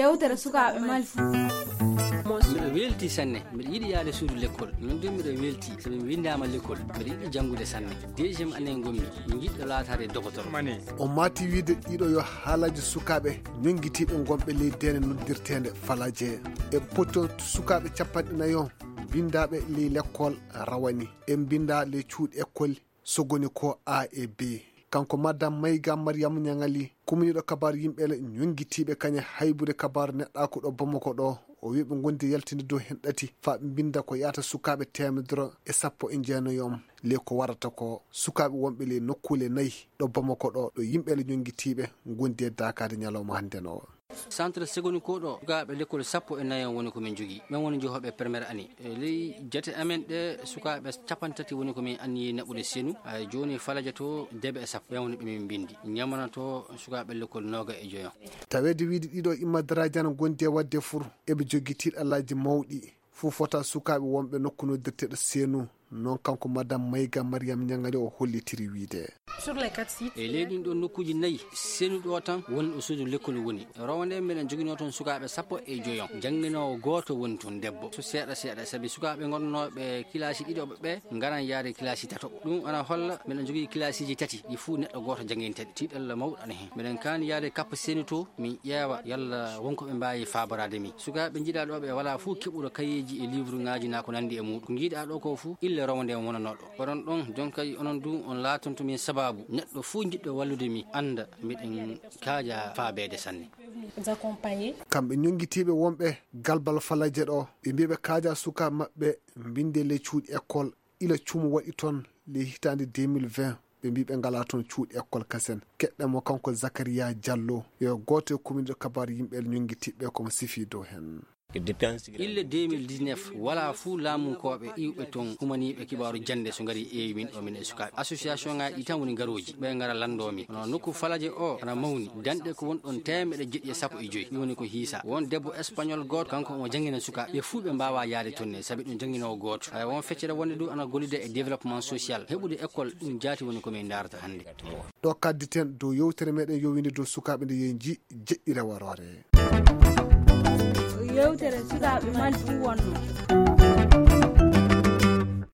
yewtere sukaaɓe malfu. Mbiɗo welti sanne, mbiɗo yiɗi yaade suudu l'école. Min ɗum mbiɗo welti sabi mi windama l'école, mbiɗo yiɗi janngude sanne. Deuxiéme année ngommi, mi jiɗɗo laatade docteur. O mati wiide ɗiɗo yo haalaji sukaɓe ñonguitiɓe gonɓe leydi ene noddirtede falaje e poto sukaɓe 40 bindaɓe ley l'école rawani e binda ley cuuɗi école sogoni ko A et B. Kanko madame Mayga Mariam Ñangali kumniɗo kabaru yimɓele ñonguitiɓe kañe haybude kabaru neɗɗako ɗo Bamako ɗo o wi ɓe gondi yaltinde dow hen ɗati fa ɓe binda ko yata sukaɓe 119 le ko warata ko sukaɓe wonɓe le nokkule 4 ɗo Bamako ɗo ɗo yimɓele ñonguitiɓe gondi e dakade ñalawma hande no. Centre segondi ko ɗo sukaɓe l'école 14 woni komin jogui min woni jeehoɓe premiére année ley jate amen ɗe sukaɓe 30 woni komin anniyi naɓude senu joni falaja to deɓe e sappo ɓen woni ɓemin bindi ñamana to sukaɓe l'école 25 tawede wiide ɗiɗo immadraji ana gondi e wadde fur eɓe jogui tiɗallaji mawɗi fu fota sukaɓe wonɓe nokku noddirteɗo senu non kanko madame Mayga Mariam Ñangali o hollitiri wiide sur les 4 sites e leydi ɗon nokkuji 4 senu ɗo tan woni ɗo suudu l'école woni rawande meɗen joguino toon sukaɓe 15 jangginowo goto woni toon debbo so seeɗa saabi sukaɓe gonnoɓe classe ɗiɗoɓe ɓe garan yaade classe tatoɓo ɗum ana holla meɗen jogui classe ji 3 ɗi fuu neɗɗo goto janguinteɗe tiɗalla mawɗo ana hen meɗen kani yaade kappa senu to min ƴeewa yalla wonko ɓe mbawi fabarade min sukaɓe jiiɗa ɗo ɓe wala fuu keɓuɗo kayeji e livre ngaji na ko nandi e muɗum ko jiiɗa ɗo ko fuu ille rawande wonanoɗo oɗon ɗon jonka onon du on laatonto min sababu neɗɗo fuu jiɗɗo wallude mi anda miɗen kaaja faabede sanne kamɓe ñonguitiɓe wonɓe galbal falaje ɗo ɓe mbiɓe kaaja sukaɓe mabɓe binde ley cuuɗi école ila cuumu waɗi toon ley hitande 2020 ɓe mbi ɓe ngala toon cuuɗi école kasen keɗɗamo kanko Zacharia Diallo yo goto e commune kabaru yimɓe ñonguitiɓe komo sifi dow hen ille 2019 wala fuu laamunkoɓe iwɓe toon humaniɓe kibaru jande so gari ewi min ɗo min e sukaɓe association ngaji ɗi tan woni garoji ɓe gara landomi ono nokku falaje o ana mawni danɗe ko won ɗon 175 ɗi woni ko hiisa won debbo espagnol goto kanko omo jangguina sukaɓe ɓe fuu ɓe mbawa yaade toon ne saabi ɗum jangguinowo goto hay won feccere wonde du ana gollide e développement social heɓude école ɗum jaati woni komin darata hande ɗo kadditen dow yewtere meɗen yowinde dow sukaɓe nde yeji jeɗɗi rewarore yewtere sukaaɓe malfu wonno